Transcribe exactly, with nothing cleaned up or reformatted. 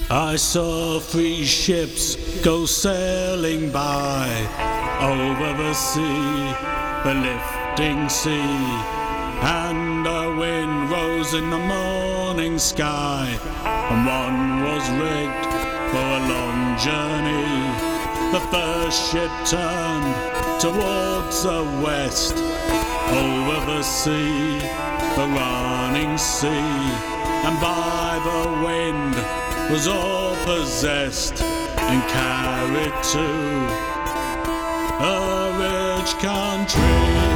I saw three ships go sailing by over the sea, the lifting sea, and a wind rose in the morning sky, and one was rigged for a long journey. The first ship turned towards the west, over the sea, the running sea, and by the wind was all possessed and carried to a rich country.